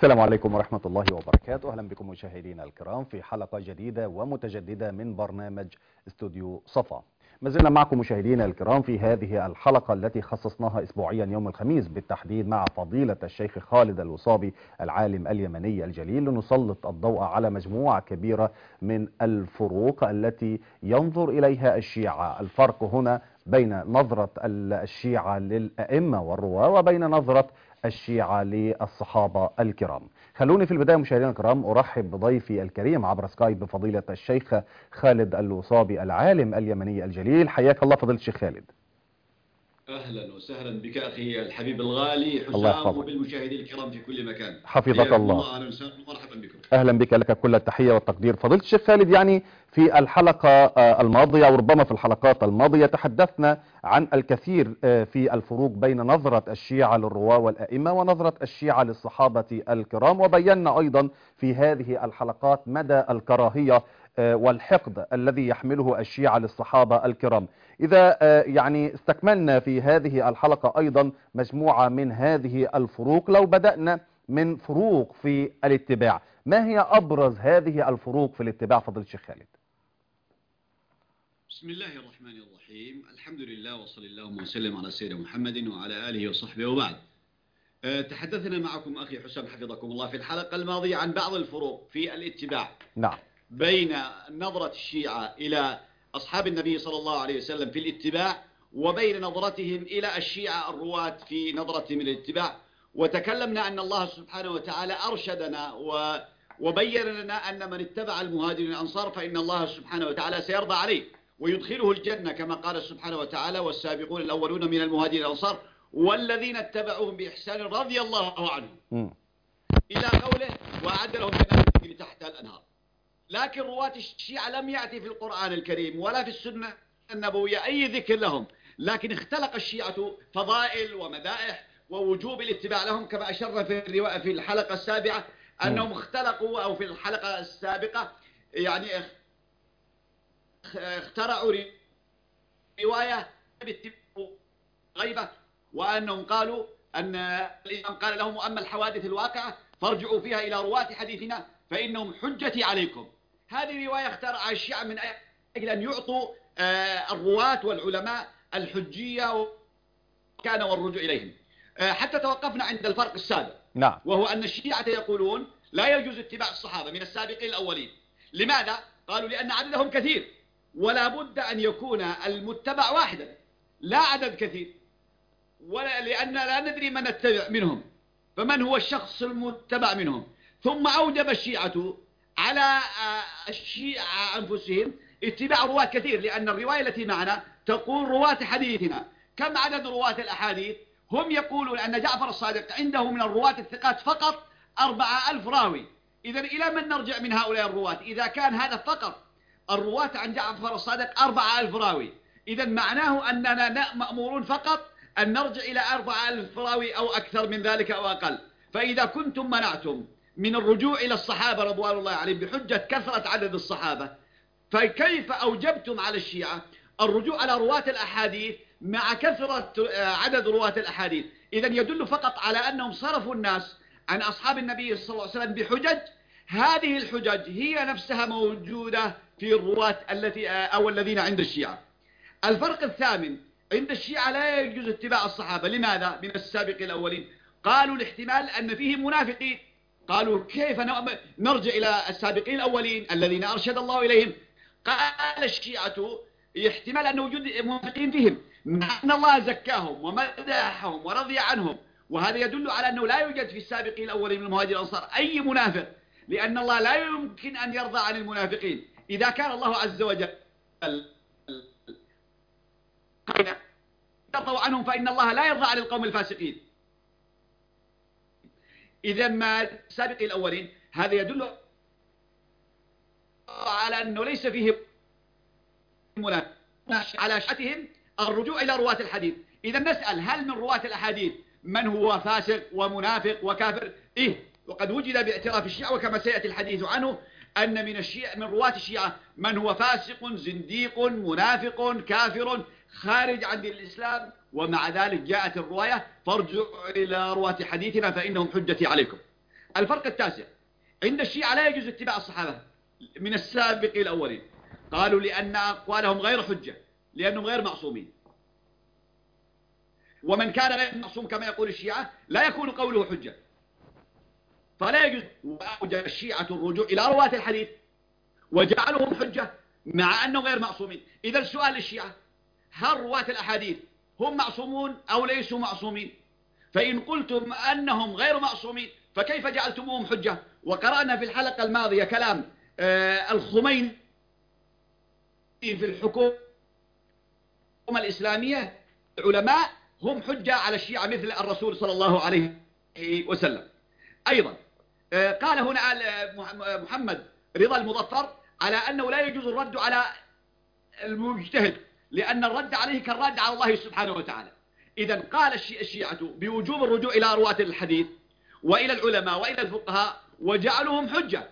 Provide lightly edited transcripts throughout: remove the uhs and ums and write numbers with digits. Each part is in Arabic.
السلام عليكم ورحمة الله وبركاته. أهلا بكم مشاهدينا الكرام في حلقة جديدة ومتجددة من برنامج استوديو صفا. ما زلنا معكم مشاهدينا الكرام في هذه الحلقة التي خصصناها أسبوعيا يوم الخميس بالتحديد مع فضيلة الشيخ خالد الوصابي العالم اليمني الجليل، لنسلط الضوء على مجموعة كبيرة من الفروق التي ينظر إليها الشيعة. الفرق هنا بين نظرة الشيعة للأئمة والرواة وبين نظرة الشيعة للصحابة الكرام. خلوني في البداية مشاهدينا الكرام أرحب بضيفي الكريم عبر سكايب بفضيلة الشيخ خالد الوصابي العالم اليمني الجليل. حياك الله فضيلة الشيخ خالد. أهلا وسهلا بك أخي الحبيب الغالي الله حسام، يحفظك. وبالمشاهدين الكرام في كل مكان. حفظك الله. أهلا وسهلا ومرحبا بكم. أهلا بك، لك كل التحية والتقدير. فضيلة الشيخ خالد، يعني في الحلقة الماضية وربما في الحلقات الماضية تحدثنا عن الكثير في الفروق بين نظرة الشيعة للرواة والأئمة ونظرة الشيعة للصحابة الكرام، وبينا أيضا في هذه الحلقات مدى الكراهية والحقد الذي يحمله الشيعة للصحابة الكرام. إذا يعني استكملنا في هذه الحلقة أيضا مجموعة من هذه الفروق، لو بدأنا من فروق في الاتباع، ما هي أبرز هذه الفروق في الاتباع فضيلة الشيخ خالد؟ بسم الله الرحمن الرحيم، الحمد لله وصلى الله وسلم على سيدنا محمد وعلى آله وصحبه وبعد. تحدثنا معكم أخي حسام حفظكم الله في الحلقة الماضية عن بعض الفروق في الاتباع. نعم. بين نظرة الشيعة إلى أصحاب النبي صلى الله عليه وسلم في الاتباع، وبين نظرتهم إلى الشيعة الرواة في نظرتهم إلى الاتباع. وتكلمنا أن الله سبحانه وتعالى أرشدنا وبين لنا أن من اتبع المهاجرين الأنصار فإن الله سبحانه وتعالى سيرضى عليه ويدخله الجنة، كما قال سبحانه وتعالى: والسابقون الأولون من المهاجرين الأنصار والذين اتبعوهم بإحسان رضي الله عنهم، إلى قوله: وأعد لهم جنات تجري تحتها الأنهار. لكن رواة الشيعة لم يأتي في القرآن الكريم ولا في السنة النبوية أي ذكر لهم، لكن اختلق الشيعة فضائل ومدائح ووجوب الاتباع لهم، كما أشرنا في الحلقة السابعة أنهم اختلقوا، أو في الحلقة السابقة يعني اخترعوا رواية غيبة، وأنهم قالوا أن الإمام قال لهم: وأما الحوادث الواقعة فارجعوا فيها إلى رواة حديثنا فإنهم حجتي عليكم. هذه رواية اخترعها الشيعة من أجل أن يعطوا الرواة والعلماء الحجية كان والرجوع إليهم، حتى توقفنا عند الفرق السابق. نعم. وهو أن الشيعة يقولون لا يجوز اتباع الصحابة من السابقين الأولين. لماذا؟ قالوا: لأن عددهم كثير، ولا بد أن يكون المتبع واحدا لا عدد كثير، لأن لا ندري من نتبع منهم، فمن هو الشخص المتبع منهم. ثم أوجب الشيعة على الشيعة أنفسهم اتباع رواة كثير، لأن الرواية التي معنا تقول رواة حديثنا. كم عدد رواة الأحاديث؟ هم يقولون أن جعفر الصادق عنده من الرواة الثقات فقط 4000 راوي. إذن إلى من نرجع من هؤلاء الرواة إذا كان هذا فقط الرواة عن جعفر الصادق 4000 راوي؟ إذن معناه أننا مأمورون فقط أن نرجع إلى 4000 راوي أو أكثر من ذلك أو أقل. فإذا كنتم منعتم من الرجوع إلى الصحابة رضوان الله عليهم بحجة كثرة عدد الصحابة، فكيف أوجبتم على الشيعة الرجوع على رواة الأحاديث مع كثرة عدد رواة الأحاديث؟ إذن يدل فقط على أنهم صرفوا الناس عن أصحاب النبي صلى الله عليه وسلم بحجج. هذه الحجج هي نفسها موجودة في الرواة أو الذين عند الشيعة. الفرق الثامن: عند الشيعة لا يجوز اتباع الصحابة. لماذا؟ من السابقين الأولين. قالوا الاحتمال أن فيهم منافقين. قالوا: كيف نرجع إلى السابقين الأولين الذين أرشد الله إليهم؟ قال الشيعة: احتمال أن وجود منافقين فيهم، مع أن الله زكاهم ومدحهم ورضي عنهم، وهذا يدل على أنه لا يوجد في السابقين الأولين من المهاجرين الأنصار أي منافق، لأن الله لا يمكن أن يرضى عن المنافقين. إذا كان الله عز وجل يرضى عنهم فإن الله لا يرضى عن القوم الفاسقين. إذا ما السابقين الأولين هذا يدل على أنه ليس فيه منافق، على شأتهم الرجوع إلى رواة الحديث. إذا نسأل: هل من رواة الأحاديث من هو فاسق ومنافق وكافر؟ وقد وجد باعتراف الشيعة، وكما سيأتي الحديث عنه أن من رواة الشيعة من هو فاسق زنديق منافق كافر خارج عن الإسلام، ومع ذلك جاءت الرواية: فارجعوا إلى رواة حديثنا فإنهم حجتي عليكم. الفرق التاسع: عند الشيعة لا يجوز اتباع الصحابة من السابق الأولين. قالوا لأن أقوالهم غير حجة، لأنهم غير معصومين، ومن كان غير معصوم كما يقول الشيعة لا يكون قوله حجة، فلا يجوز. وأوجب الشيعة الرجوع إلى رواة الحديث وجعلهم حجة مع أنهم غير معصومين. إذا السؤال للشيعة: هل رواة الأحاديث هم معصومون أو ليسوا معصومين؟ فإن قلتم أنهم غير معصومين فكيف جعلتموهم حجة؟ وقرأنا في الحلقة الماضية كلام الخميني في الحكومة الإسلامية: العلماء هم حجة على الشيعة مثل الرسول صلى الله عليه وسلم. أيضا قال هنا محمد رضا المظفر على أنه لا يجوز الرد على المجتهد، لأن الرد عليه كالرد على الله سبحانه وتعالى. إذا قال الشيعة بوجوب الرجوع إلى رواة الحديث وإلى العلماء وإلى الفقهاء وجعلهم حجة،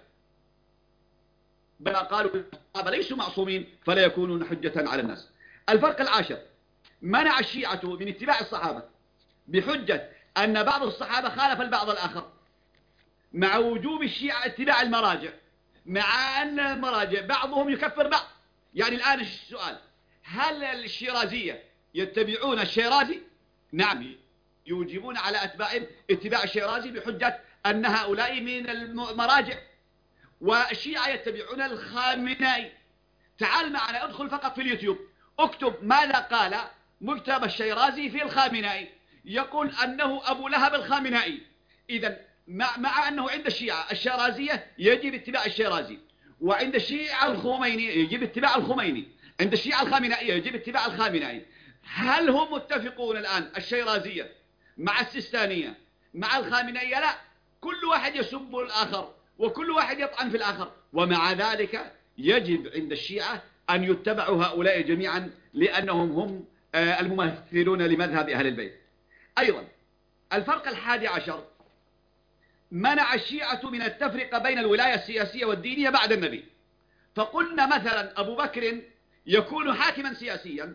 بل قالوا الصحابة ليسوا معصومين فلا يكونون حجة على الناس. الفرق العاشر: منع الشيعة من اتباع الصحابة بحجة أن بعض الصحابة خالف البعض الآخر، مع وجوب الشيعة اتباع المراجع، مع أن المراجع بعضهم يكفر بعض. يعني الآن السؤال: هل الشيرازية يتبعون الشيرازي؟ نعم، يوجبون على أتباعهم اتباع الشيرازي بحجة أن هؤلاء من المراجع. والشيعة يتبعون الخامنائي. تعال معنا، ادخل فقط في اليوتيوب، اكتب ماذا قال مجتبى الشيرازي في الخامنائي. يقول أنه أبو لهب الخامنائي. إذا مع أنه عند الشيعة الشيرازية يجب اتباع الشيرازي، وعند الشيعة الخميني يجب اتباع الخميني، عند الشيعة الخامنائية يجب اتباع الخامنائي. هل هم متفقون الآن الشيرازية مع السيستانية مع الخامنائية؟ لا، كل واحد يسب الآخر وكل واحد يطعن في الآخر، ومع ذلك يجب عند الشيعة أن يتبعوا هؤلاء جميعا لأنهم هم الممثلون لمذهب أهل البيت. أيضا الفرق الحادي عشر: منع الشيعة من التفرقة بين الولاية السياسية والدينية بعد النبي. فقلنا مثلا أبو بكر يكون حاكما سياسيا،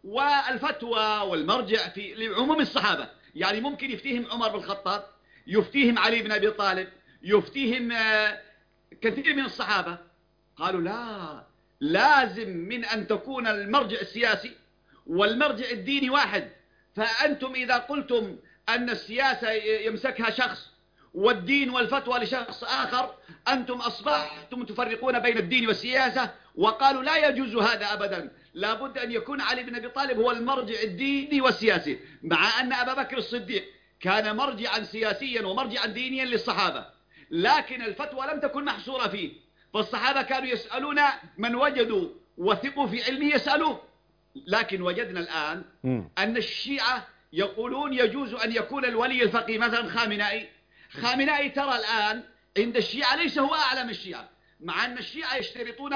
والفتوى والمرجع في لعموم الصحابة، يعني ممكن يفتيهم عمر بن الخطاب، يفتيهم علي بن أبي طالب، يفتيهم كثير من الصحابة. قالوا لا، لازم من أن تكون المرجع السياسي والمرجع الديني واحد. فأنتم إذا قلتم أن السياسة يمسكها شخص والدين والفتوى لشخص آخر، أنتم أصبحتم تفرقون بين الدين والسياسة. وقالوا لا يجوز هذا أبدا، لابد أن يكون علي بن أبي طالب هو المرجع الديني والسياسي، مع أن أبا بكر الصديق كان مرجعا سياسيا ومرجعا دينيا للصحابة، لكن الفتوى لم تكن محصورة فيه. فالصحابة كانوا يسألون من وجدوا وثقوا في علمه يسألوه. لكن وجدنا الآن أن الشيعة يقولون يجوز أن يكون الولي الفقيه مثلا خامنائي. خامنائي ترى الآن عند الشيعة ليس هو أعلم الشيعة، مع أن الشيعة يشترطون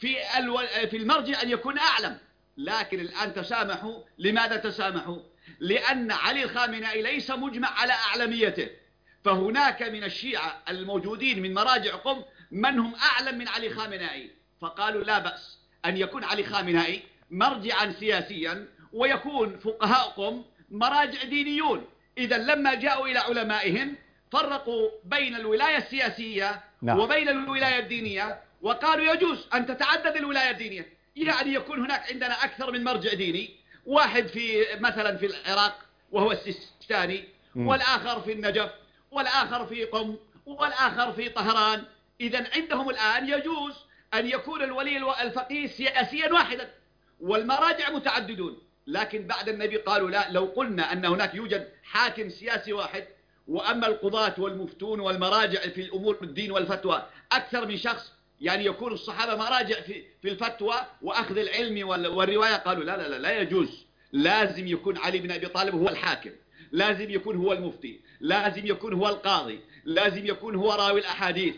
في المرجع أن يكون أعلم. لكن الآن تسامحوا. لماذا تسامحوا؟ لأن علي الخامنائي ليس مجمع على أعلميته، فهناك من الشيعة الموجودين من مراجع قم من هم أعلم من علي خامنائي، فقالوا لا بأس أن يكون علي خامنائي مرجعا سياسيا ويكون فقهاء قم مراجع دينيون. إذا لما جاءوا إلى علمائهم فرقوا بين الولاية السياسية وبين الولاية الدينية، وقالوا يجوز أن تتعدد الولاية الدينية، يعني يكون هناك عندنا أكثر من مرجع ديني، واحد في مثلا في العراق وهو السيستاني، والآخر في النجف، والآخر في قم، والآخر في طهران. إذا عندهم الآن يجوز أن يكون الولي الفقيه سياسيا واحدا والمراجع متعددون. لكن بعد النبي قالوا لا، لو قلنا أن هناك يوجد حاكم سياسي واحد، وأما القضاة والمفتون والمراجع في الأمور الدين والفتوى أكثر من شخص، يعني يكون الصحابة مراجع في الفتوى وأخذ العلم والرواية، قالوا لا لا لا, لا يجوز. لازم يكون علي بن أبي طالب هو الحاكم، لازم يكون هو المفتي، لازم يكون هو القاضي، لازم يكون هو راوي الأحاديث.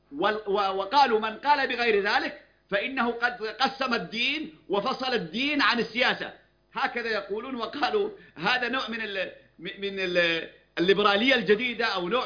وقالوا من قال بغير ذلك فإنه قد قسم الدين وفصل الدين عن السياسة، هكذا يقولون. وقالوا هذا نوع من الليبرالية الجديدة، أو نوع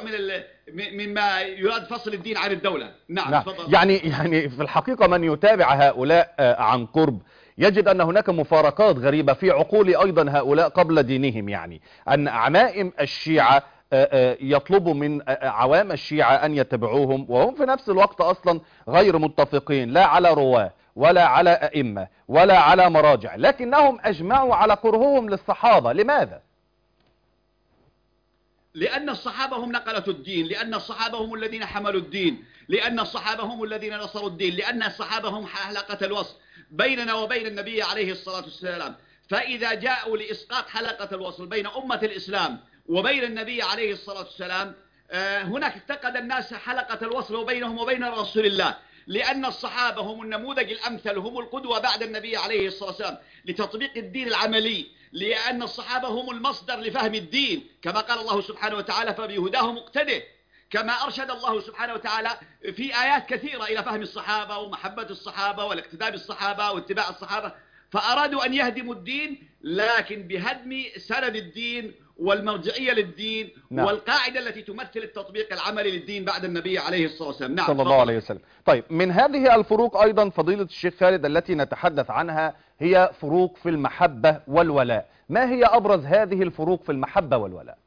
مما يراد فصل الدين عن الدولة. نعم. يعني في الحقيقة من يتابع هؤلاء عن قرب يجد أن هناك مفارقات غريبة في عقول أيضا هؤلاء قبل دينهم، يعني أن عمائم الشيعة يطلبوا من عوام الشيعة أن يتبعوهم، وهم في نفس الوقت أصلا غير متفقين لا على رواة ولا على أئمة ولا على مراجع، لكنهم أجمعوا على كرههم للصحابة. لماذا؟ لأن الصحابة هم نقلة الدين، لأن الصحابة هم الذين حملوا الدين، لأن الصحابة هم الذين نصروا الدين، لأن الصحابة هم حلقة الوصل بيننا وبين النبي عليه الصلاة والسلام. فإذا جاءوا لإسقاط حلقة الوصل بين أمة الإسلام وبين النبي عليه الصلاة والسلام، هناك افتقد الناس حلقة الوصل بينهم وبين رسول الله، لأن الصحابة هم النموذج الأمثل، هم القدوة بعد النبي عليه الصلاة والسلام لتطبيق الدين العملي، لأن الصحابة هم المصدر لفهم الدين، كما قال الله سبحانه وتعالى فبهداه مقتده، كما أرشد الله سبحانه وتعالى في آيات كثيرة إلى فهم الصحابة ومحبة الصحابة والاقتداء بالصحابة واتباع الصحابة. فأرادوا أن يهدموا الدين، لكن بهدم سند الدين والمرجعية للدين والقاعدة التي تمثل التطبيق العملي للدين بعد النبي عليه الصلاة والسلام. نعم، صلى الله عليه وسلم. طيب، من هذه الفروق أيضا فضيلة الشيخ خالد التي نتحدث عنها هي فروق في المحبة والولاء. ما هي أبرز هذه الفروق في المحبة والولاء؟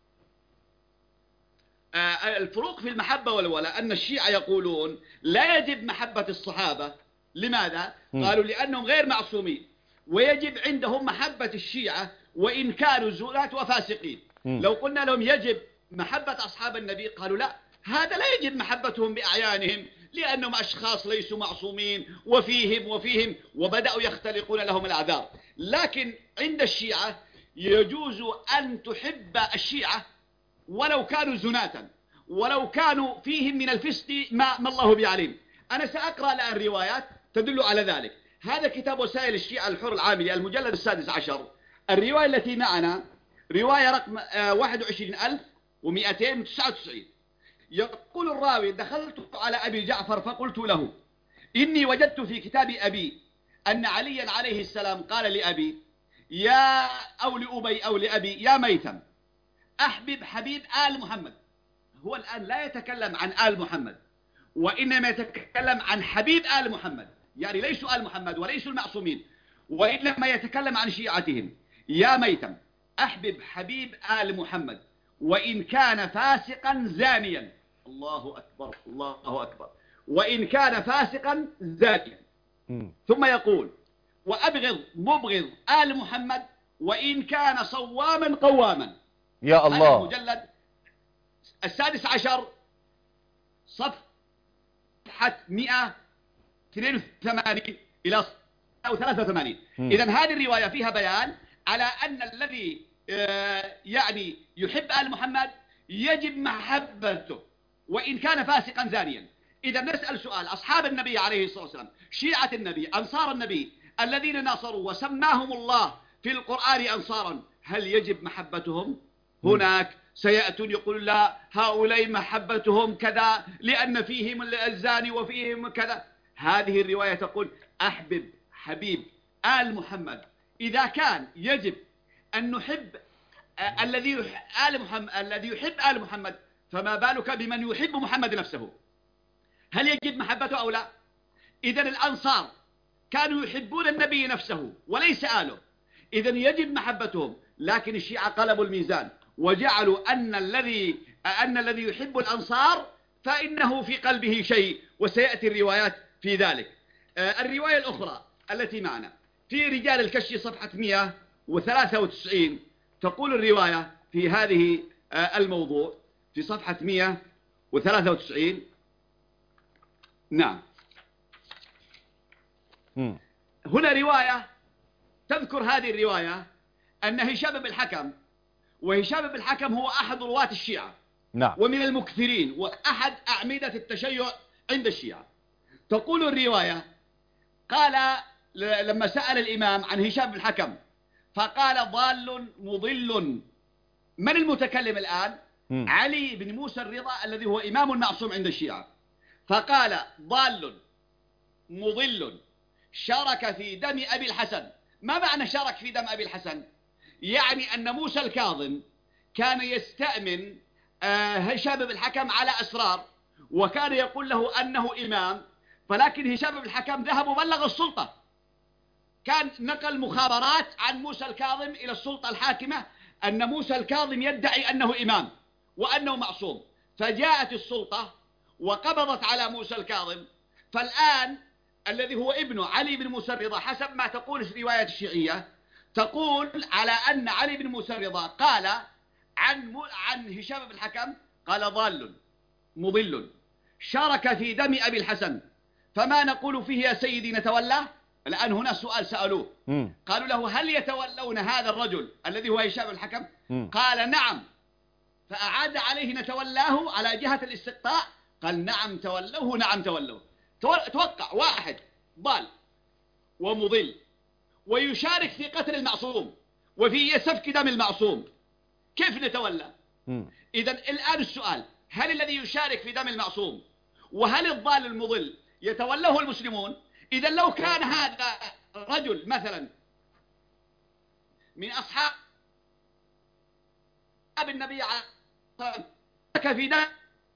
الفروق في المحبة والولاء أن الشيعة يقولون لا يجب محبة الصحابة. لماذا؟ قالوا لأنهم غير معصومين، ويجب عندهم محبة الشيعة وإن كانوا زناة وفاسقين. لو قلنا لهم يجب محبة أصحاب النبي قالوا لا، هذا لا يجب محبتهم بأعيانهم، لأنهم أشخاص ليسوا معصومين وفيهم وبدأوا يختلقون لهم الأعذار. لكن عند الشيعة يجوز أن تحب الشيعة ولو كانوا زناة، ولو كانوا فيهم من الفسق ما الله بعليم. أنا سأقرأ الآن روايات تدل على ذلك. هذا كتاب وسائل الشيعة الحر العاملي المجلد 16. الرواية التي معنا رواية رقم 21299. يقول الراوي: دخلت على أبي جعفر فقلت له: إني وجدت في كتاب أبي أن عليا عليه السلام قال لأبي أو لأبي أو لأبي: يا ميثم أحبب حبيب آل محمد. هو الآن لا يتكلم عن آل محمد، وإنما يتكلم عن حبيب آل محمد، يعني ليسوا آل محمد وليسوا المعصومين، وإنما يتكلم عن شيعتهم. يا ميثم أحبب حبيب آل محمد وإن كان فاسقا زانيا. الله أكبر، الله أكبر. وإن كان فاسقا زانيا. ثم يقول: مبغض آل محمد وإن كان صواما قواما. يا الله. المجلد 16 صفحة 182 إلى 83. إذن هذه الرواية فيها بيان على أن الذي يعني يحب آل محمد يجب محبته وإن كان فاسقا زانيا. إذا نسأل سؤال: أصحاب النبي عليه الصلاة والسلام، شيعة النبي، أنصار النبي الذين ناصروا وسماهم الله في القرآن أنصارا، هل يجب محبتهم؟ هناك سيأتون يقول لا، هؤلاء محبتهم كذا لأن فيهم الزاني وفيهم كذا. هذه الرواية تقول: أحبب حبيب آل محمد. إذا كان يجب أن نحب الذي يحب آل محمد، فما بالك بمن يحب محمد نفسه؟ هل يجب محبته أو لا؟ إذن الأنصار كانوا يحبون النبي نفسه وليس آله، إذن يجب محبتهم. لكن الشيعة قلبوا الميزان وجعلوا أن الذي يحب الأنصار فإنه في قلبه شيء، وسيأتي الروايات في ذلك. الرواية الأخرى التي معنا في رجال الكشف صفحة 193 تقول الرواية في هذه الموضوع في صفحة 193. نعم، هنا رواية تذكر هذه الرواية أن هشام بن الحكم، وهشام بن الحكم هو أحد رواة الشيعة، نعم، ومن المكثرين وأحد أعمدة التشيع عند الشيعة. تقول الرواية: قال لما سأل الإمام عن هشام بن الحكم فقال: ضال مضل. من المتكلم الآن؟ علي بن موسى الرضا الذي هو إمام معصوم عند الشيعة. فقال: ضال مضل شارك في دم أبي الحسن. ما معنى شارك في دم أبي الحسن؟ يعني أن موسى الكاظم كان يستأمن هشام بن الحكم على أسرار، وكان يقول له أنه إمام، فلكن هشام بن الحكم ذهب وبلغ السلطة، كان نقل مخابرات عن موسى الكاظم إلى السلطة الحاكمة أن موسى الكاظم يدعي أنه إمام، وأنه معصوم، فجاءت السلطة وقبضت على موسى الكاظم. فالآن الذي هو ابن علي بن موسى الرضا حسب ما تقول الرواية الشيعية، تقول على أن علي بن موسى الرضا قال عن هشام بن الحكم، قال ضال مضل شارك في دم أبي الحسن، فما نقول فيه يا سيدي نتولاه. الآن هنا سؤال سألوه، قالوا له هل يتولون هذا الرجل الذي هو هشام بن الحكم؟ قال نعم. فأعاد عليه نتولاه على جهة الاستقطاع، قال نعم تولوه، نعم تولوه. توقع واحد ضال ومضل ويشارك في قتل المعصوم وفي سفك دم المعصوم، كيف نتولى؟ إذن الآن السؤال، هل الذي يشارك في دم المعصوم وهل الضال المضل يتولاه المسلمون؟ إذن لو كان هذا رجل مثلا من أصحاب النبي عليه الصلاة والسلام في دم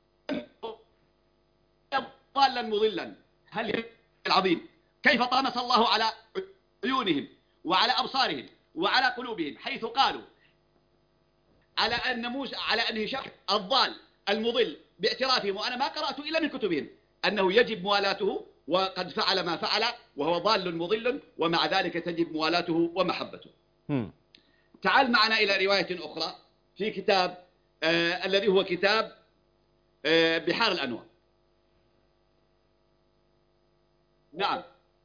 ضالا مضلا، هل العظيم كيف طامس الله على عيونهم وعلى أبصارهم وعلى قلوبهم، حيث قالوا على أن موسى، على أن هشام الضال المضل باعترافهم، وأنا ما قرأت إلا من كتبهم أنه يجب موالاته، وقد فعل ما فعل وهو ضال مضل، ومع ذلك تجب موالاته ومحبته. تعال معنا إلى رواية أخرى في كتاب الذي هو كتاب بحار الأنوار. نعم.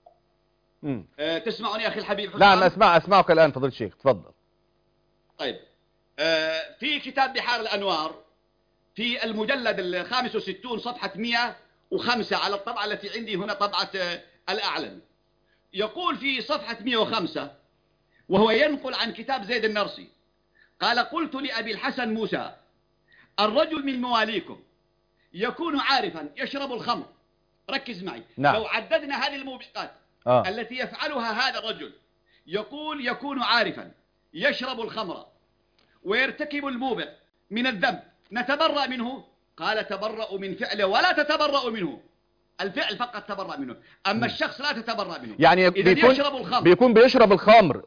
تسمعني أخي الحبيب حسام؟ نعم أسمعك الآن فضيلة الشيخ، تفضل. طيب، في كتاب بحار الأنوار في المجلد 65 صفحة 105 على الطبعة التي عندي هنا، طبعة الأعلن، يقول في صفحة 105 وهو ينقل عن كتاب زيد النرسي، قال قلت لأبي الحسن موسى الرجل من مواليكم يكون عارفا يشرب الخمر، ركز معي. نعم. لو عددنا هذه الموبقات التي يفعلها هذا الرجل، يقول يكون عارفا يشرب الخمر ويرتكب الموبق من الذنب، نتبرأ منه؟ قال تبرأ من فعله ولا تتبرأ منه، الفعل فقط تبرأ منه، أما الشخص لا تتبرأ منه. يعني بيكون بيشرب الخمر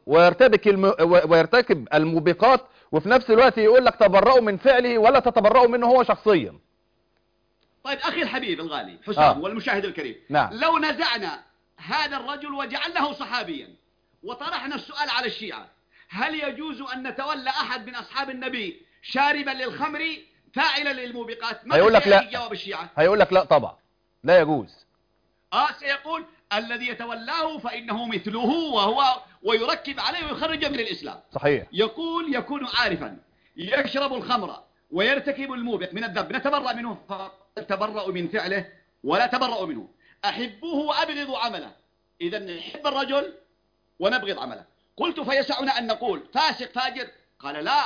ويرتكب الموبقات، وفي نفس الوقت يقول لك تبرأوا من فعله ولا تتبرأوا منه هو شخصيا. طيب أخي الحبيب الغالي حسام والمشاهد الكريم، نعم. لو نزعنا هذا الرجل وجعلناه صحابيا وطرحنا السؤال على الشيعة، هل يجوز أن نتولى أحد من أصحاب النبي شاربا للخمر فاعلا للموبقات؟ ما هيقول لك لا، جواب الشيعة هيقول لك لا طبعا لا يجوز. سيقول الذي يتولاه فإنه مثله ويركب عليه ويخرج من الإسلام. صحيح. يقول يكون عارفا يشرب الخمر ويرتكب الموبق من الذنب، نتبرأ منه، تبرأ من فعله ولا تبرأ منه، أحبوه وأبغضوا عمله. إذا نحب الرجل ونبغض عمله. قلت فيسعنا أن نقول فاسق فاجر؟ قال لا.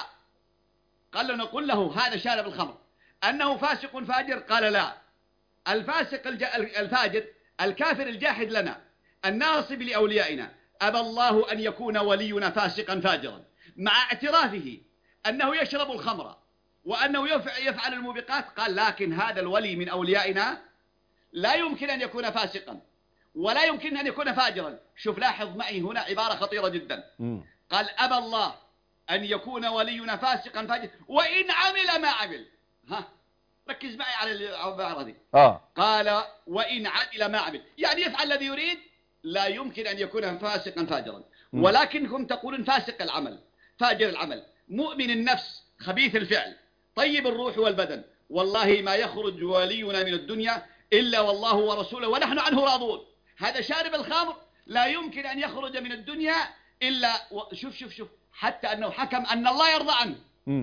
قال له نقول له هذا شارب الخمر أنه فاسق فاجر؟ قال لا. الفاسق الفاجر الكافر الجاحد لنا الناصب لأوليائنا، أبى الله أن يكون ولينا فاسقا فاجرا، مع اعترافه أنه يشرب الخمر وأنه يفعل الموبقات. قال لكن هذا الولي من أوليائنا لا يمكن أن يكون فاسقا ولا يمكن أن يكون فاجرا. شوف لاحظ معي هنا عبارة خطيرة جدا. قال أبى الله أن يكون ولينا فاسقا فاجرا وإن عمل ما عمل. ركز معي على العبارة دي. قال وإن عمل ما عمل، يعني يفعل الذي يريد، لا يمكن أن يكون فاسقا فاجرا. ولكنكم تقولون فاسق العمل فاجر العمل، مؤمن النفس خبيث الفعل طيب الروح والبدن، والله ما يخرج ولينا من الدنيا إلا والله ورسوله ونحن عنه راضون. هذا شارب الخمر لا يمكن أن يخرج من الدنيا إلا شوف حتى أنه حكم أن الله يرضى عنه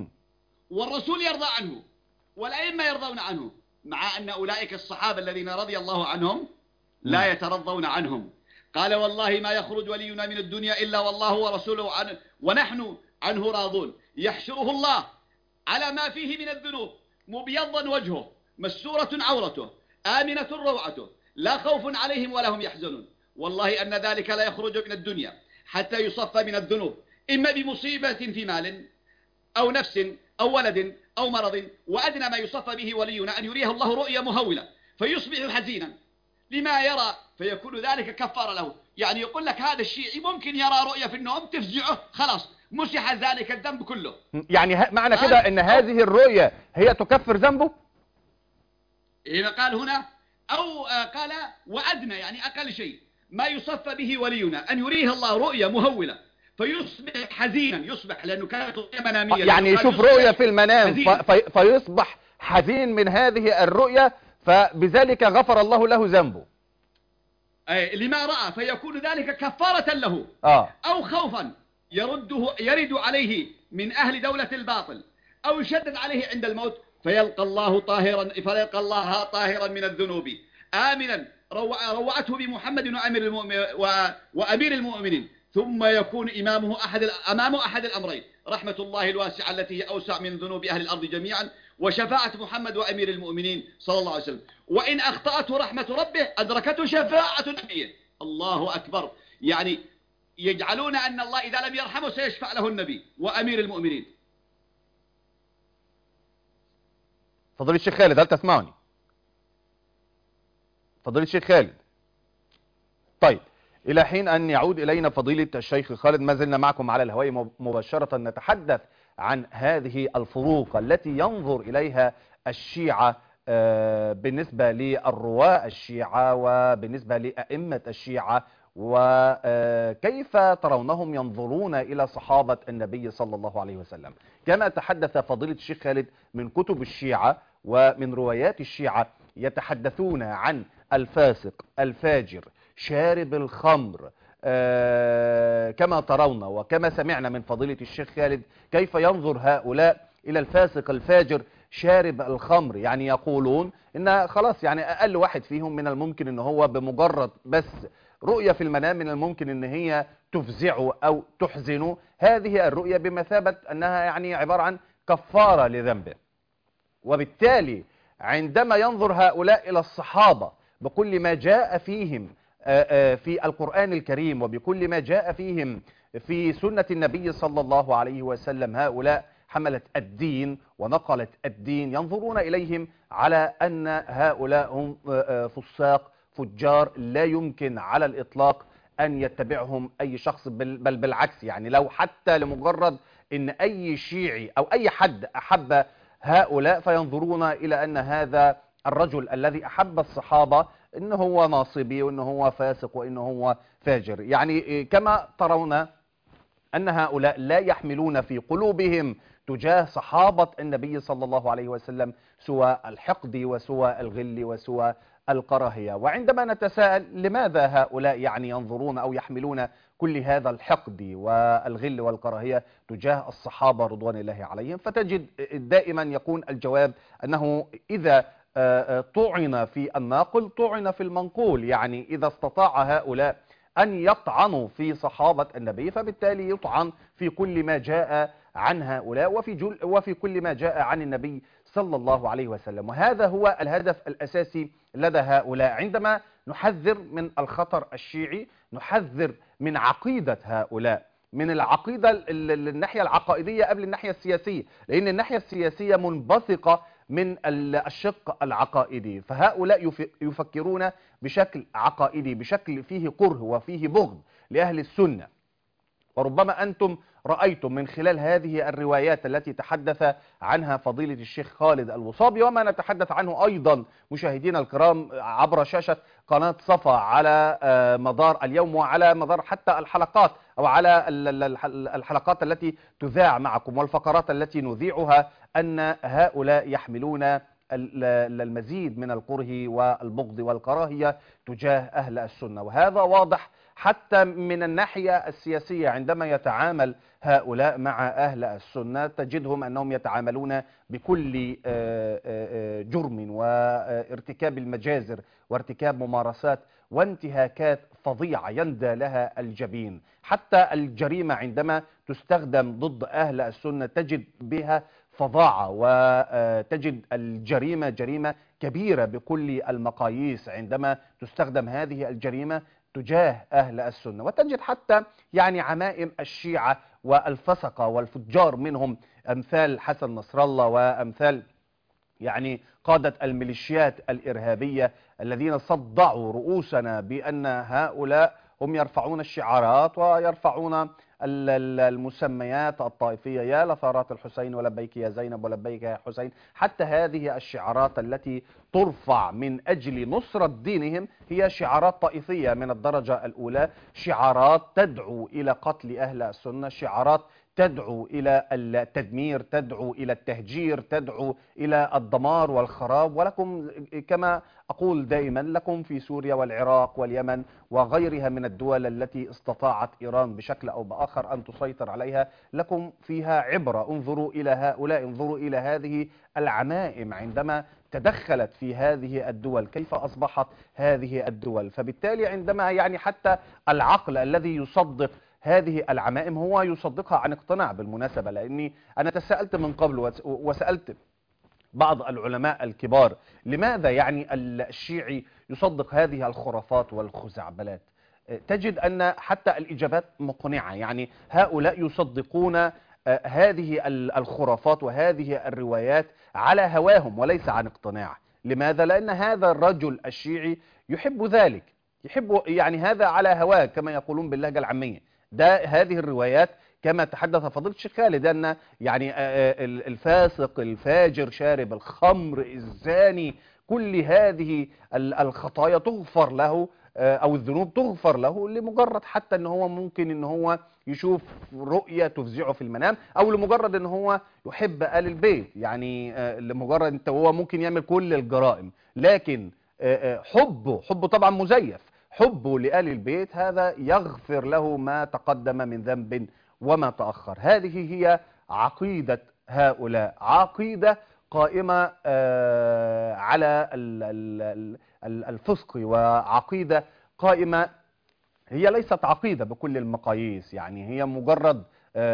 والرسول يرضى عنه والأئمة يرضون عنه، مع أن أولئك الصحابة الذين رضي الله عنهم لا يترضون عنهم. قال والله ما يخرج ولينا من الدنيا إلا والله ورسوله عنه ونحن عنه راضون. يحشره الله على ما فيه من الذنوب مبيضا وجهه مسورة عورته آمنة روعته لا خوف عليهم ولا هم يحزنون. والله أن ذلك لا يخرج من الدنيا حتى يصفى من الذنوب، إما بمصيبة في مال أو نفس أو ولد أو مرض، وأدنى ما يصفى به ولينا أن يريه الله رؤيا مهولة فيصبح حزينا لما يرى فيكون ذلك كفار له. يعني يقول لك هذا الشيعي ممكن يرى رؤيا في النوم تفزعه، خلاص مسح ذلك الذنب كله. يعني معنى كده ان هذه الرؤية هي تكفر ذنبه؟ إذا قال هنا أو قال وأدنى، يعني أقل شيء ما يصفى به ولينا أن يريه الله رؤيا مهولة فيصبح حزينا، يصبح لأنه كانت رؤيا منامية، يعني يشوف رؤيا في المنام فيصبح حزين من هذه الرؤيا، فبذلك غفر الله له ذنبه. لما رأى، فيكون ذلك كفارة له. أو خوفا يرد عليه من أهل دولة الباطل، أو يشدد عليه عند الموت فيلقى الله طاهرا من الذنوب آمنا، روعته بمحمد وأمير المؤمنين، ثم يكون أمام أحد الأمرين: رحمة الله الواسعة التي هي أوسع من ذنوب أهل الأرض جميعا، وشفاعة محمد وأمير المؤمنين صلى الله عليه وسلم. وإن أخطأته رحمة ربه أدركته شفاعة نبيه. الله أكبر. يعني يجعلون أن الله إذا لم يرحمه سيشفع له النبي وأمير المؤمنين. فضيلة الشيخ خالد، هل تسمعني؟ فضيلة الشيخ خالد. طيب، إلى حين أن يعود إلينا فضيلة الشيخ خالد، ما زلنا معكم على الهواء مباشرة نتحدث عن هذه الفروق التي ينظر إليها الشيعة بالنسبة للرواة الشيعة وبالنسبة لأئمة الشيعة، وكيف ترونهم ينظرون إلى صحابة النبي صلى الله عليه وسلم. كما تحدث فضيلة الشيخ خالد من كتب الشيعة ومن روايات الشيعة، يتحدثون عن الفاسق الفاجر شارب الخمر، كما ترون وكما سمعنا من فضيلة الشيخ خالد كيف ينظر هؤلاء إلى الفاسق الفاجر شارب الخمر. يعني يقولون إن خلاص، يعني أقل واحد فيهم من الممكن إن هو بمجرد بس رؤية في المنام من الممكن إن هي تفزعه أو تحزنه، هذه الرؤية بمثابة أنها يعني عبارة عن كفارة لذنبه. وبالتالي عندما ينظر هؤلاء إلى الصحابة بكل ما جاء فيهم في القرآن الكريم وبكل ما جاء فيهم في سنة النبي صلى الله عليه وسلم، هؤلاء حملت الدين ونقلت الدين، ينظرون إليهم على أن هؤلاء هم فساق فجار لا يمكن على الإطلاق أن يتبعهم أي شخص، بل بالعكس، يعني لو حتى لمجرد أن أي شيعي أو أي حد أحب هؤلاء فينظرون إلى أن هذا الرجل الذي أحب الصحابة إنه هو ناصبي وإنه هو فاسق وإنه هو فاجر. يعني كما ترون أن هؤلاء لا يحملون في قلوبهم تجاه صحابة النبي صلى الله عليه وسلم سوى الحقد وسوى الغل وسوى الكراهية. وعندما نتساءل لماذا هؤلاء يعني ينظرون أو يحملون كل هذا الحقد والغل والكراهية تجاه الصحابة رضوان الله عليهم، فتجد دائما يكون الجواب أنه إذا طعن في الناقل طعن في المنقول. يعني إذا استطاع هؤلاء أن يطعنوا في صحابة النبي فبالتالي يطعن في كل ما جاء عن هؤلاء وفي كل ما جاء عن النبي صلى الله عليه وسلم. وهذا هو الهدف الأساسي لدى هؤلاء. عندما نحذر من الخطر الشيعي نحذر من عقيدة هؤلاء، من العقيدة الناحية العقائدية قبل الناحية السياسية، لأن الناحية السياسية منبثقة من الشق العقائدي، فهؤلاء يفكرون بشكل عقائدي، بشكل فيه كره وفيه بغض لأهل السنة. وربما أنتم رأيتم من خلال هذه الروايات التي تحدث عنها فضيلة الشيخ خالد الوصابي وما نتحدث عنه أيضا مشاهدينا الكرام عبر شاشة قناة صفا على مدار اليوم وعلى مدار حتى الحلقات أو على الحلقات التي تذاع معكم والفقرات التي نذيعها، أن هؤلاء يحملون المزيد من الكره والبغض والكراهية تجاه أهل السنة. وهذا واضح حتى من الناحية السياسية. عندما يتعامل هؤلاء مع أهل السنة تجدهم أنهم يتعاملون بكل جرم وارتكاب المجازر وارتكاب ممارسات وانتهاكات فظيعة يندى لها الجبين. حتى الجريمة عندما تستخدم ضد أهل السنة تجد بها فظاعة، وتجد الجريمة جريمة كبيرة بكل المقاييس عندما تستخدم هذه الجريمة تجاه أهل السنة. وتجد حتى يعني عمائم الشيعة والفسقة والفجار منهم أمثال حسن نصر الله وأمثال يعني قادة الميليشيات الإرهابية الذين صدعوا رؤوسنا بأن هؤلاء هم يرفعون الشعارات ويرفعون المسميات الطائفية، يا لثارات الحسين ولبيك يا زينب ولبيك يا حسين. حتى هذه الشعارات التي ترفع من أجل نصرة دينهم هي شعارات طائفية من الدرجة الأولى، شعارات تدعو إلى قتل أهل السنة، شعارات تدعو إلى التدمير، تدعو إلى التهجير، تدعو إلى الدمار والخراب. ولكم كما أقول دائما، لكم في سوريا والعراق واليمن وغيرها من الدول التي استطاعت إيران بشكل أو بآخر أن تسيطر عليها، لكم فيها عبرة. انظروا إلى هؤلاء، انظروا إلى هذه العمائم عندما تدخلت في هذه الدول، كيف أصبحت هذه الدول. فبالتالي عندما يعني حتى العقل الذي يصدق هذه العمائم هو يصدقها عن اقتناع بالمناسبة، لأني أنا تساءلت من قبل وسألت بعض العلماء الكبار لماذا يعني الشيعي يصدق هذه الخرافات والخزعبلات. تجد أن حتى الإجابات مقنعة، يعني هؤلاء يصدقون هذه الخرافات وهذه الروايات على هواهم وليس عن اقتناع. لماذا؟ لأن هذا الرجل الشيعي يحب ذلك، يحب يعني هذا على هواه كما يقولون باللهجة العامية. هذه الروايات كما تحدث فضيلة الشيخ خالد أن يعني الفاسق الفاجر شارب الخمر الزاني كل هذه الخطايا تغفر له، أو الذنوب تغفر له لمجرد حتى أن هو ممكن أن هو يشوف رؤية تفزعه في المنام، أو لمجرد أن هو يحب آل البيت، يعني لمجرد أنت هو ممكن يعمل كل الجرائم، لكن حبه طبعا مزيف، حبه لآل البيت هذا يغفر له ما تقدم من ذنب وما تأخر. هذه هي عقيدة هؤلاء، عقيدة قائمة على الفسق، وعقيدة قائمة هي ليست عقيدة بكل المقاييس، يعني هي مجرد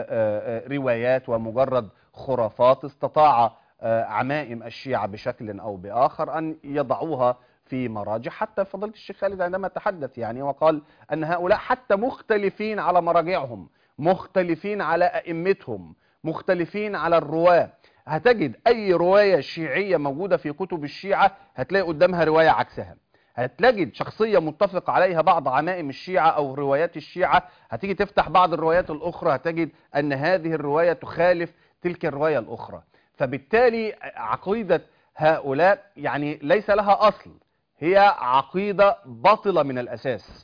روايات ومجرد خرافات استطاع عمائم الشيعة بشكل أو بآخر أن يضعوها في مراجع. حتى فضيلة الشيخ خالد عندما تحدث يعني وقال أن هؤلاء حتى مختلفين على مراجعهم، مختلفين على أئمتهم، مختلفين على الرواة. هتجد أي رواية شيعية موجودة في كتب الشيعة هتلاقي قدامها رواية عكسها، هتجد شخصية متفق عليها بعض عمائم الشيعة أو روايات الشيعة، هتيجي تفتح بعض الروايات الأخرى هتجد أن هذه الرواية تخالف تلك الرواية الأخرى. فبالتالي عقيدة هؤلاء يعني ليس لها أصل، هي عقيدة باطلة من الأساس.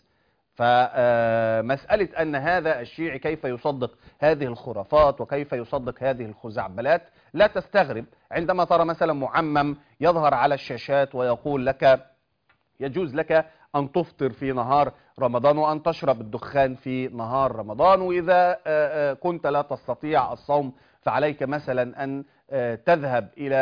فمسألة أن هذا الشيعي كيف يصدق هذه الخرافات وكيف يصدق هذه الخزعبلات لا تستغرب عندما ترى مثلا معمم يظهر على الشاشات ويقول لك يجوز لك أن تفطر في نهار رمضان وأن تشرب الدخان في نهار رمضان، وإذا كنت لا تستطيع الصوم فعليك مثلا أن تذهب إلى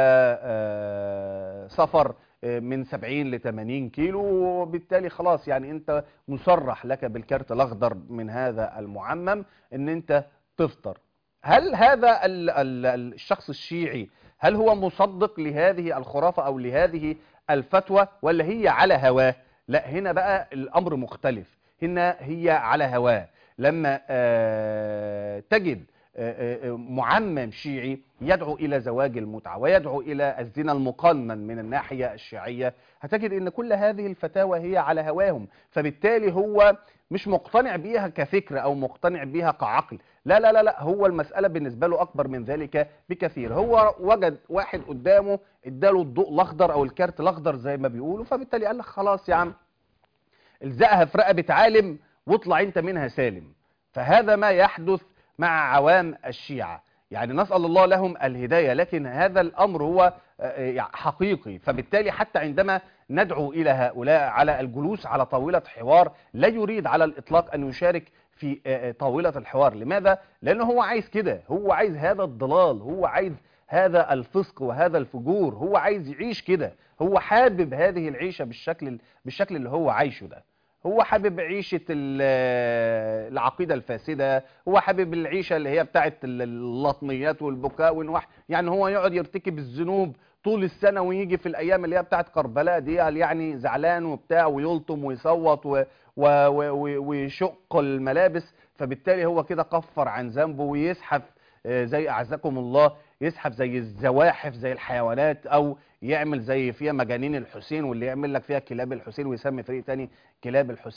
سفر من 70 ل 80 كيلو، وبالتالي خلاص يعني أنت مصرح لك بالكارت الأخضر من هذا المعمم أن أنت تفطر. هل هذا الشخص الشيعي هل هو مصدق لهذه الخرافة أو لهذه الفتوى ولا هي على هواه؟ لا، هنا بقى الأمر مختلف، هنا هي على هواه. لما تجد معمم شيعي يدعو إلى زواج المتعة ويدعو إلى الزنا المقنن من الناحية الشيعية، هتجد أن كل هذه الفتاوى هي على هواهم، فبالتالي هو مش مقتنع بيها كفكرة أو مقتنع بيها كعقل، لا لا لا لا، هو المسألة بالنسبة له أكبر من ذلك بكثير. هو وجد واحد قدامه اداله الضوء الأخضر أو الكارت الأخضر زي ما بيقولوا، فبالتالي قال لك خلاص يا عم الزقها في رقبة عالم واطلع انت منها سالم. فهذا ما يحدث مع عوام الشيعة، يعني نسأل الله لهم الهداية، لكن هذا الأمر هو حقيقي. فبالتالي حتى عندما ندعو إلى هؤلاء على الجلوس على طاولة حوار لا يريد على الإطلاق أن يشارك في طاولة الحوار. لماذا؟ لأنه هو عايز كده، هو عايز هذا الضلال، هو عايز هذا الفسق وهذا الفجور، هو عايز يعيش كده، هو حابب هذه العيشة بالشكل اللي هو عايشه ده، هو حابب عيشة العقيدة الفاسدة، هو حابب العيشة اللي هي بتاعت اللطميات والبكاء والنواح، يعني هو يقعد يرتكب الذنوب طول السنة ويجي في الأيام اللي هي بتاعت كربلاء دي يعني زعلان وبتاع ويلطم ويصوت ويشق الملابس. فبالتالي هو كده كفر عن ذنبه ويزحف زي أعزكم الله، يزحف زي الزواحف زي الحيوانات، أو يعمل زي فيها مجانين الحسين، واللي يعمل لك فيها كلاب الحسين ويسمي فريق تاني كلاب الحسين.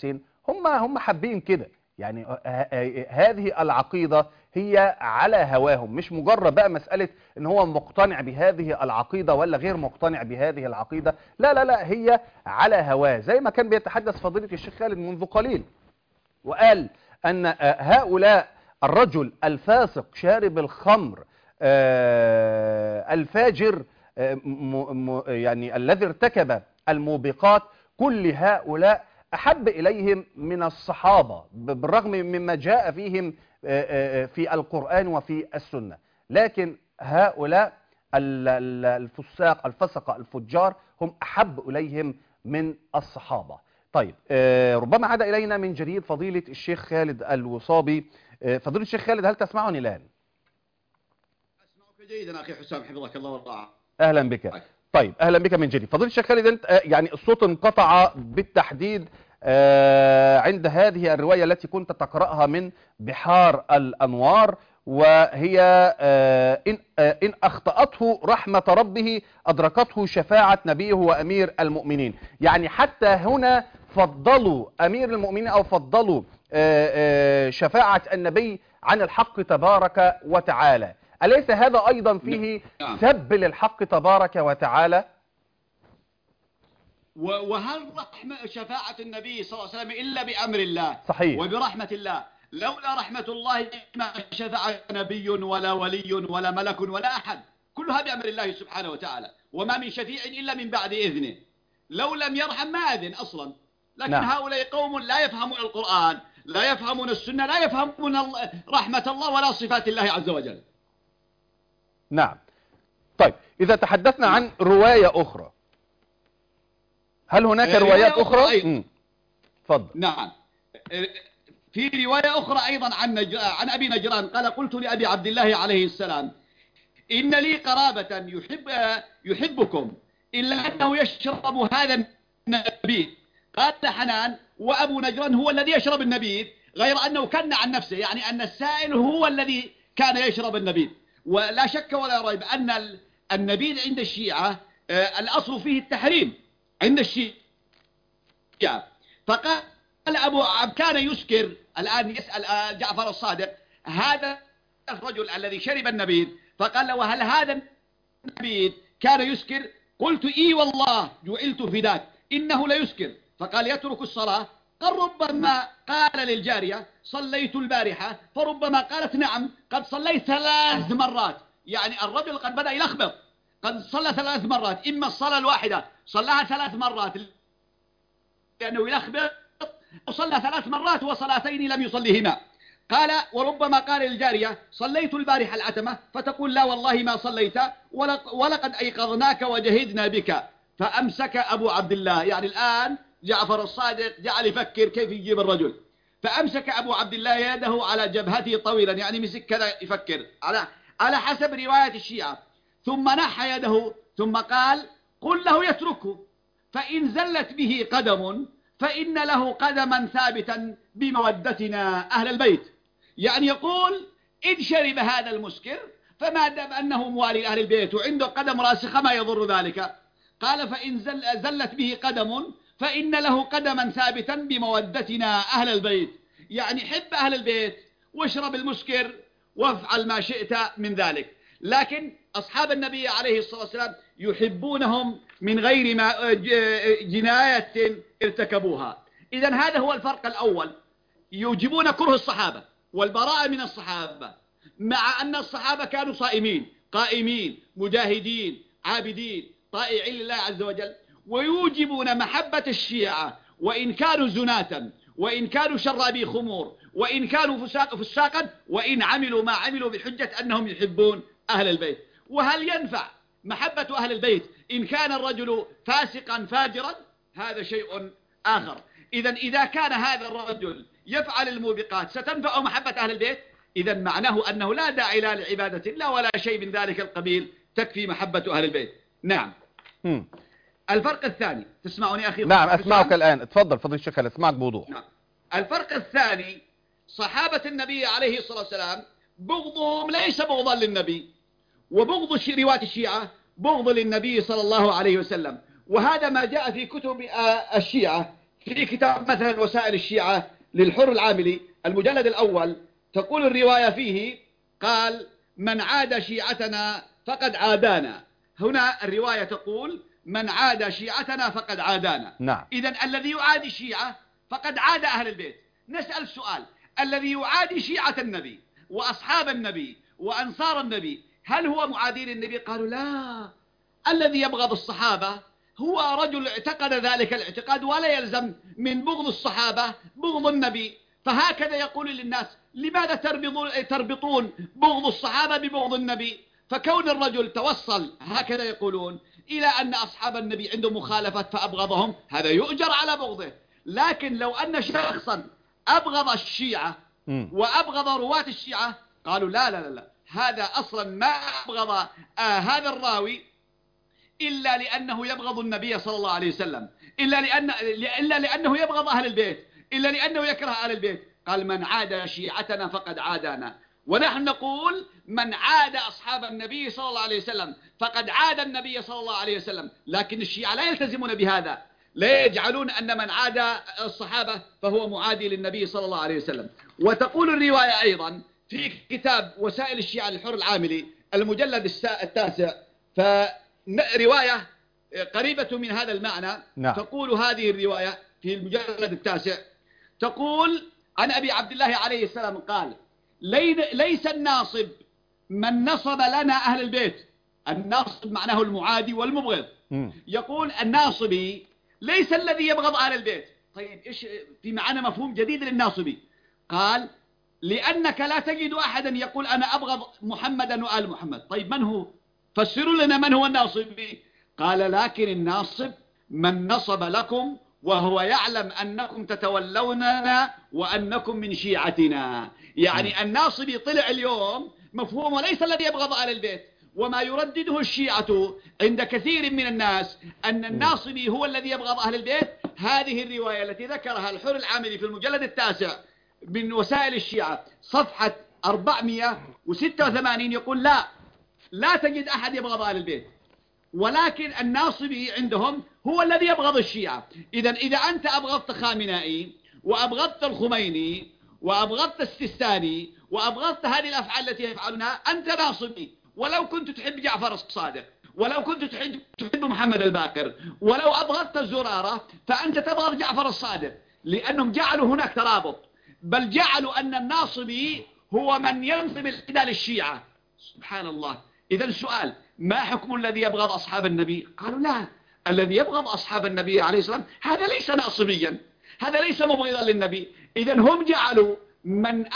هم حابين كده، يعني هذه العقيدة هي على هواهم، مش مجرد بقى مسألة ان هو مقتنع بهذه العقيدة ولا غير مقتنع بهذه العقيدة، لا لا لا، هي على هواه، زي ما كان بيتحدث فضيلة الشيخ خالد منذ قليل وقال ان هؤلاء الرجل الفاسق شارب الخمر الفاجر يعني الذي ارتكب الموبقات، كل هؤلاء أحب إليهم من الصحابة بالرغم مما جاء فيهم في القرآن وفي السنة، لكن هؤلاء الفساق الفسقة الفجار هم أحب إليهم من الصحابة. طيب ربما عاد إلينا من جديد فضيلة الشيخ خالد الوصابي. فضيلة الشيخ خالد، هل تسمعني الآن؟ أسمعك جيدا أخي حسام، حفظك الله ورعاك. أهلا بك. طيب أهلا بك من جديد. فضيلة الشيخ خالد، أنت يعني الصوت انقطع بالتحديد عند هذه الرواية التي كنت تقرأها من بحار الأنوار، وهي إن أخطأته رحمة ربه أدركته شفاعة نبيه وأمير المؤمنين. يعني حتى هنا فضلوا أمير المؤمنين أو فضلوا شفاعة النبي عن الحق تبارك وتعالى. أليس هذا أيضا فيه سب للحق تبارك وتعالى؟ وهل رحمة شفاعة النبي صلى الله عليه وسلم إلا بأمر الله؟ صحيح. وبرحمة الله. لولا رحمة الله ما شفع نبي ولا ولي ولا ملك ولا أحد، كلها بأمر الله سبحانه وتعالى، وما من شفيع إلا من بعد إذنه. لو لم يرحم ما أذن أصلا. لكن هؤلاء قوم لا يفهمون القرآن، لا يفهمون السنة، لا يفهمون رحمة الله ولا صفات الله عز وجل. نعم. طيب إذا تحدثنا عن رواية أخرى، هل هناك روايات أخرى؟ تفضل. نعم، في رواية أخرى أيضا عن أبي نجران قال: قلت لأبي عبد الله عليه السلام: إن لي قرابة يحبكم إلا أنه يشرب هذا النبيذ. قال حنان: وأبو نجران هو الذي يشرب النبيذ، غير أنه كن عن نفسه، يعني أن السائل هو الذي كان يشرب النبيذ. ولا شك ولا ريب أن النبيذ عند الشيعة الأصل فيه التحريم عند الشيعة. فقال أبو عبد كان يسكر. الآن يسأل جعفر الصادق هذا الرجل الذي شرب النبيذ، فقال: وهل هذا النبيذ كان يسكر؟ قلت: إي والله جعلت فداك إنه ليسكر. فقال: يترك الصلاة؟ قال: ربما قال للجارية: صليت البارحة، فربما قالت: نعم قد صليت 3 مرات. يعني الرجل قد بدأ يلخبط، قد صلى 3 مرات، إما الصلاة الواحدة صلاها 3 مرات لأنه يلخبط، وصلى 3 مرات وصلاتين لم يصليهما. قال: وربما قال للجارية: صليت البارحة العتمة، فتقول: لا والله ما صليت، ولقد أيقظناك وجهدنا بك. فأمسك أبو عبد الله، يعني الآن جعفر الصادق جعل يفكر كيف يجيب الرجل، فأمسك أبو عبد الله يده على جبهته طويلا، يعني مسك كذا يفكر على حسب رواية الشيعة، ثم نحى يده ثم قال: قل له يتركه، فإن زلت به قدم فإن له قدما ثابتا بمودتنا أهل البيت. يعني يقول: إن شرب هذا المسكر فما دام أنه موالي أهل البيت وعنده قدم راسخة ما يضر ذلك. قال: فإن زلت به قدم فإن له قدما ثابتا بمودتنا أهل البيت. يعني حب أهل البيت واشرب المسكر وافعل ما شئت من ذلك. لكن أصحاب النبي عليه الصلاة والسلام يحبونهم من غير ما جناية ارتكبوها. إذن هذا هو الفرق الأول، يوجبون كره الصحابة والبراءة من الصحابة، مع أن الصحابة كانوا صائمين قائمين مجاهدين عابدين طائعين لله عز وجل، ويوجبون محبة الشيعة وإن كانوا زناة، وإن كانوا شرابي خمور، وإن كانوا فساقا، وإن عملوا ما عملوا بحجة أنهم يحبون أهل البيت. وهل ينفع محبة أهل البيت إن كان الرجل فاسقا فاجرا؟ هذا شيء آخر. إذا كان هذا الرجل يفعل الموبقات ستنفع محبة أهل البيت، إذا معناه أنه لا داعي لا لعبادة الله ولا شيء من ذلك القبيل، تكفي محبة أهل البيت. نعم. الفرق الثاني، تسمعني أخي؟ نعم أسمعك الآن، اتفضل فضيلة الشيخ، أسمعك بوضوح. نعم. الفرق الثاني، صحابة النبي عليه الصلاة والسلام بغضهم ليس بغضا للنبي، وبغض رواة الشيعة بغض للنبي صلى الله عليه وسلم. وهذا ما جاء في كتب الشيعة في كتاب مثلا وسائل الشيعة للحر العاملي المجلد الأول تقول الرواية فيه قال من عاد شيعتنا فقد عادانا. هنا الرواية تقول من عاد شيعتنا فقد عادانا. نعم. إذن الذي يعادي الشيعة فقد عاد أهل البيت. نسأل سؤال: الذي يعادي شيعة النبي وأصحاب النبي وأنصار النبي هل هو معادي للنبي؟ قالوا لا، الذي يبغض الصحابة هو رجل اعتقد ذلك الاعتقاد ولا يلزم من بغض الصحابة بغض النبي. فهكذا يقول للناس: لماذا تربطون بغض الصحابة ببغض النبي؟ فكون الرجل توصل هكذا يقولون إلى أن أصحاب النبي عندهم مخالفة فأبغضهم، هذا يؤجر على بغضه. لكن لو أن شخصا أبغض الشيعة وأبغض رواة الشيعة قالوا لا لا لا، هذا أصلا ما أبغض هذا الراوي إلا لأنه يبغض النبي صلى الله عليه وسلم، إلا لأنه يبغض أهل البيت، إلا لأنه يكره أهل البيت. قال من عاد شيعتنا فقد عادانا. ونحن نقول من عاد أصحاب النبي صلى الله عليه وسلم فقد عاد النبي صلى الله عليه وسلم. لكن الشيعة لا يلتزمون بهذا، لا يجعلون أن من عاد الصحابة فهو معادي للنبي صلى الله عليه وسلم. وتقول الرواية أيضا في كتاب وسائل الشيعة للحر العاملي المجلد التاسع، فرواية قريبة من هذا المعنى. نعم. تقول هذه الرواية في المجلد التاسع، تقول عن أبي عبد الله عليه السلام قال: ليس الناصب من نصب لنا أهل البيت. الناصب معناه المعادي والمبغض. يقول الناصبي ليس الذي يبغض أهل البيت. طيب إيش في معنى مفهوم جديد للناصبي؟ قال: لأنك لا تجد أحدا يقول أنا أبغض محمدا وآل محمد. طيب من هو؟ فسروا لنا من هو الناصبي. قال: لكن الناصب من نصب لكم وهو يعلم أنكم تتولوننا وأنكم من شيعتنا. يعني الناصبي طلع اليوم مفهومه ليس الذي يبغض أهل البيت. وما يردده الشيعة عند كثير من الناس أن الناصبي هو الذي يبغض أهل البيت. هذه الرواية التي ذكرها الحر العاملي في المجلد التاسع من وسائل الشيعة صفحة 486 يقول لا تجد أحد يبغض أهل البيت، ولكن الناصبي عندهم هو الذي يبغض الشيعة. إذا أنت أبغضت خامنائي وأبغضت الخميني وأبغضت السيستاني وأبغضت هذه الأفعال التي يفعلونها أنت ناصبي. ولو كنت تحب جعفر الصادق، ولو كنت تحب محمد الباقر، ولو أبغضت الزرارة فأنت تبغض جعفر الصادق، لأنهم جعلوا هناك ترابط. بل جعلوا أن الناصبي هو من ينصب العداء للشيعة. سبحان الله. إذا السؤال: ما حكم الذي يبغض أصحاب النبي؟ قالوا لا، الذي يبغض أصحاب النبي عليه السلام هذا ليس ناصبيا، هذا ليس مبغضا للنبي. إذا هم جعلوا من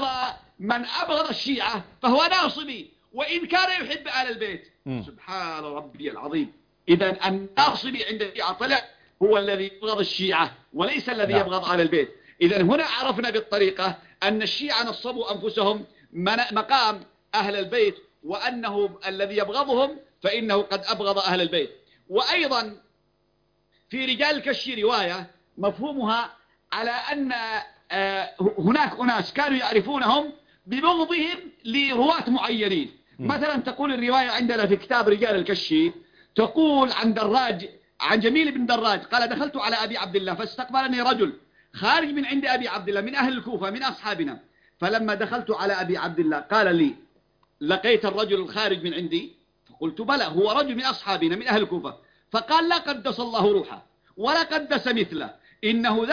أبغض الشيعة فهو ناصبي وإن كان يحب آل البيت. سبحان ربي العظيم. إذا الناصبي عند الشيعة طلع هو الذي يبغض الشيعة وليس الذي يبغض آل البيت. إذا هنا عرفنا بالطريقة أن الشيعة نصبوا أنفسهم مقام أهل البيت، وأنه الذي يبغضهم فإنه قد أبغض أهل البيت. وأيضا في رجال الكشي رواية مفهومها على أن هناك أناس كانوا يعرفونهم ببغضهم لرواة معينين. مثلا تقول الرواية عندنا في كتاب رجال الكشي، تقول عن دراج، عن جميل بن دراج قال: دخلت على أبي عبد الله فاستقبلني رجل خارج من عند أبي عبد الله من أهل الكوفة من أصحابنا. فلما دخلت على أبي عبد الله قال لي: لقيت الرجل الخارج من عندي؟ فقلت: بلى، هو رجل من أصحابنا من أهل الكوفة. فقال: لا قدس الله روحه ولا قدس مثله، إنه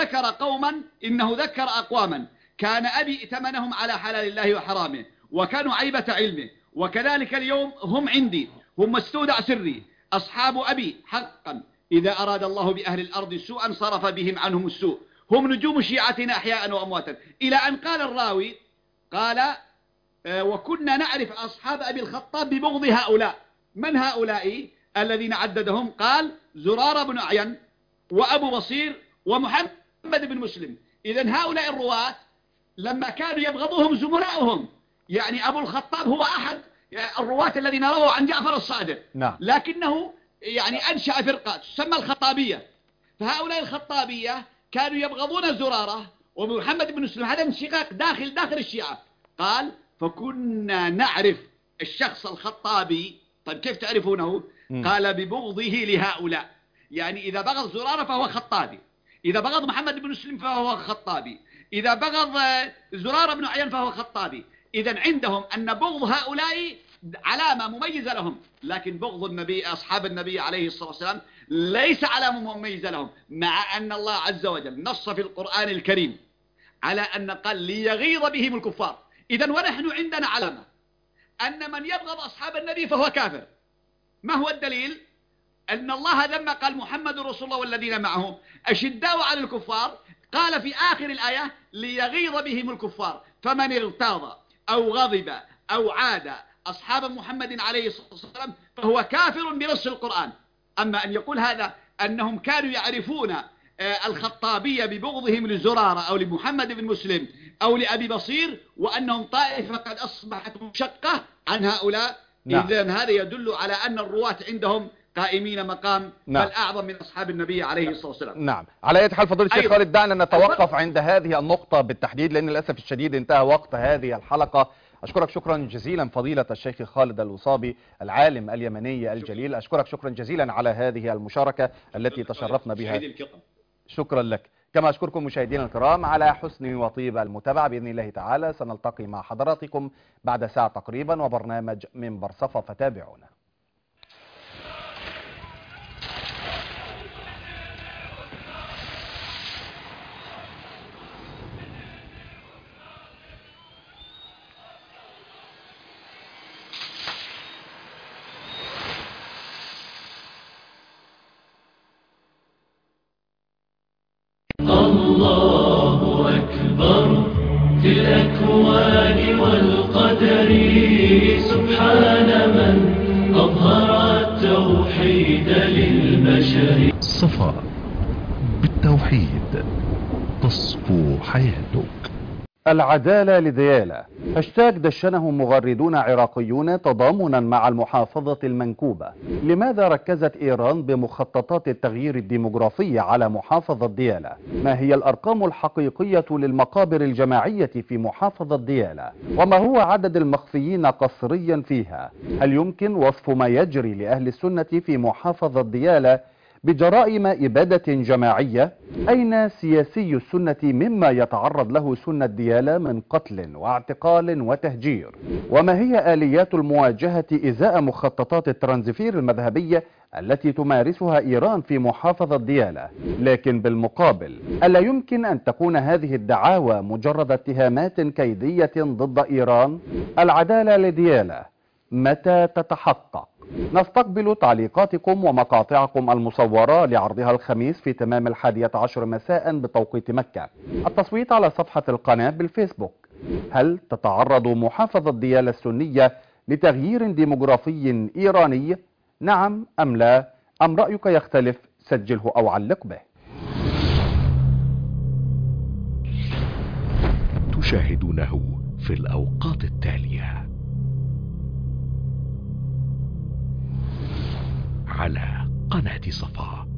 ذكر أقواما كان أبي ائتمنهم على حلال الله وحرامه وكانوا عيبة علمه، وكذلك اليوم هم عندي، هم مستودع سري، أصحاب أبي حقا، إذا أراد الله بأهل الأرض سوءا صرف بهم عنهم السوء، هم نجوم شيعتنا أحياء وأمواتا. إلى أن قال الراوي قال: وكنا نعرف أصحاب أبي الخطاب ببغض هؤلاء. من هؤلاء الذين عددهم؟ قال: زرار بن أعين وأبو بصير ومحمد بن مسلم. إذن هؤلاء الرواة لما كانوا يبغضهم زملاؤهم، يعني أبو الخطاب هو أحد الرواة الذين رووا عن جعفر الصادق، نعم. لكنه يعني أنشأ فرقة تسمى الخطابية. فهؤلاء الخطابية كانوا يبغضون زرارة ومحمد بن مسلم. هذا انشقاق داخل الشيعة. قال: فكنا نعرف الشخص الخطابي. طيب كيف تعرفونه؟ قال: ببغضه لهؤلاء. يعني إذا بغض زرارة فهو خطابي، إذا بغض محمد بن مسلم فهو خطابي، إذا بغض زرارة بن عيان فهو خطابي. إذن عندهم أن بغض هؤلاء علامة مميزة لهم، لكن بغض النبي أصحاب النبي عليه الصلاة والسلام ليس علامة مميزة لهم، مع أن الله عز وجل نص في القرآن الكريم على أن قال ليغيظ بهم الكفار. إذن ونحن عندنا علامة أن من يبغض أصحاب النبي فهو كافر. ما هو الدليل؟ أن الله لما قال محمد رسول الله والذين معه أشداء على الكفار، قال في آخر الآية ليغيظ بهم الكفار، فمن اغتاظ أو غضب أو عاد أصحاب محمد عليه الصلاة والسلام فهو كافر بنص القرآن. أما أن يقول هذا أنهم كانوا يعرفون الخطابية ببغضهم لزرارة أو لمحمد بن مسلم أو لأبي بصير، وأنهم طائفة قد أصبحت مشقة عن هؤلاء. نعم. إذن هذا يدل على أن الرواة عندهم قائمين مقام نعم. بل أعظم من أصحاب النبي عليه الصلاة والسلام. نعم. على أي حال فضيلة الشيخ أيضا. خالد، دعنا نتوقف عند هذه النقطة بالتحديد، لأن للأسف الشديد انتهى وقت هذه الحلقة. أشكرك شكرا جزيلا فضيلة الشيخ خالد الوصابي العالم اليمني الجليل، أشكرك شكرا جزيلا على هذه المشاركة التي تشرفنا بها. شكرا لك. كما أشكركم مشاهدينا الكرام على حسن وطيب المتابعة. بإذن الله تعالى سنلتقي مع حضراتكم بعد ساعة تقريبا وبرنامج منبر صفا، فتابعونا. الله أكبر في الأكوان والقدر، سبحان من أظهر التوحيد للبشر. صفا، بالتوحيد تصفو حياتك. العدالة لديالى، هاشتاج دشنه مغردون عراقيون تضامنا مع المحافظة المنكوبة. لماذا ركزت إيران بمخططات التغيير الديموغرافي على محافظة ديالى؟ ما هي الأرقام الحقيقية للمقابر الجماعية في محافظة ديالى؟ وما هو عدد المخفيين قسريا فيها؟ هل يمكن وصف ما يجري لأهل السنة في محافظة ديالى بجرائم إبادة جماعية؟ أين سياسي السنة مما يتعرض له سنة ديالى من قتل واعتقال وتهجير؟ وما هي آليات المواجهة إزاء مخططات الترانزفير المذهبية التي تمارسها إيران في محافظة ديالى؟ لكن بالمقابل، ألا يمكن أن تكون هذه الدعاوى مجرد اتهامات كيدية ضد إيران؟ العدالة لديالى متى تتحقق؟ نستقبل تعليقاتكم ومقاطعكم المصورة لعرضها الخميس في تمام 11 مساء بتوقيت مكة. التصويت على صفحة القناة بالفيسبوك. هل تتعرض محافظة ديالى السنية لتغيير ديموغرافي إيراني؟ نعم أم لا؟ أم رأيك يختلف؟ سجله أو علق به. تشاهدونه في الأوقات التالية على قناة صفا.